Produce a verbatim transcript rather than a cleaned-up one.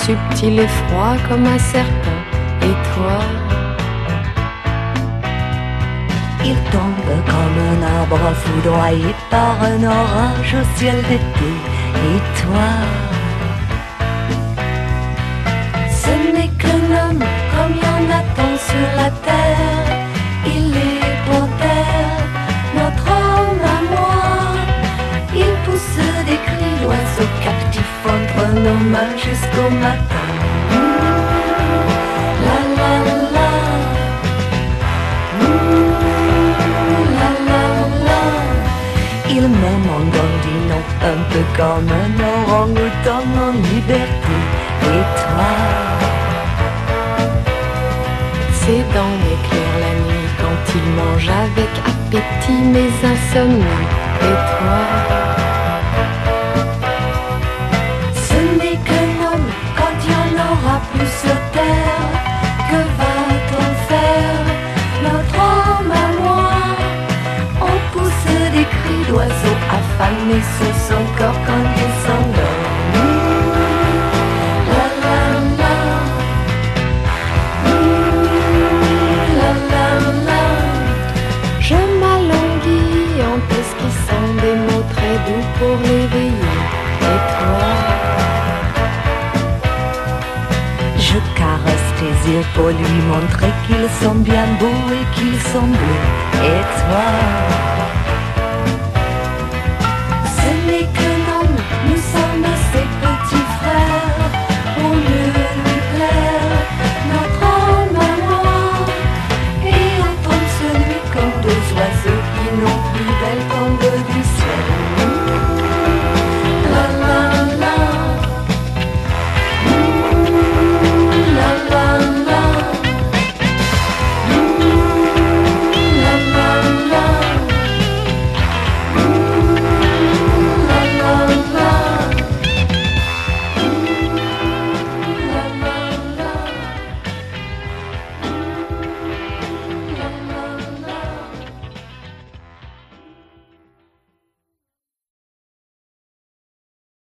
subtil et froid comme un serpent. Et toi? Il tombe comme un arbre foudroyé par un orage au ciel d'été. Et toi? Ce n'est qu'un homme comme il y en a tant sur la terre. Il est pour terre, notre homme à moi. Il pousse des cris d'oiseaux captifs entre nos mains jusqu'au matin. La la la, la la la. Il m'aime en dandinant un peu comme un orang-outan en liberté. Et toi? Ses dents m'éclairent la nuit quand il mange avec appétit mes insomnies. Et toi? Ce n'est qu'un homme quand il y en aura plus sur terre. Que va-t-on faire, notre homme à moi? On pousse des cris d'oiseaux affamés sur son corps quand il s'endort. La la la, la la la. Je m'alanguis en esquissant des mots très doux pour l'éveiller. Et toi? Je caresse tes yeux pour lui montrer qu'ils sont bien beaux et qu'ils sont bleus. Et toi?